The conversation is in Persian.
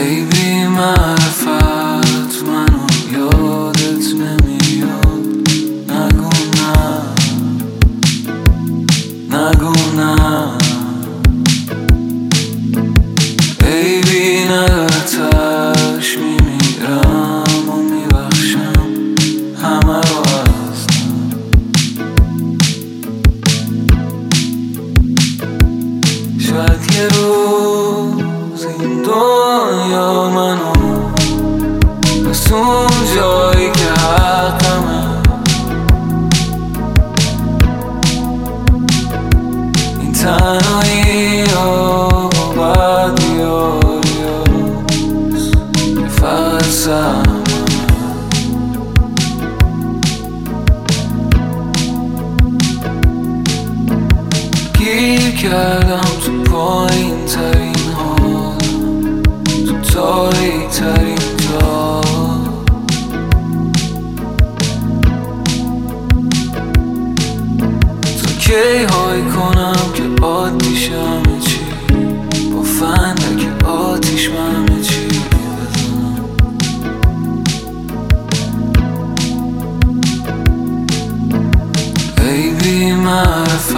ای بی معرفت منو یادت نمیاد. نگو نه، نگو نه، ای بی ندارتش میمیرم و میبخشم همه رو از شاید یه روز این دنیا منو رسون جایی که حقمه. این تنهایی ها باید بیاریاست که فقط سهمه. گیر کردم تو پایین ترین حالم، تو تاریک ترین جا. تا کی های کنم که عادیش همه چی با فندک آتیش همه چی بزنم. ای بی معرفت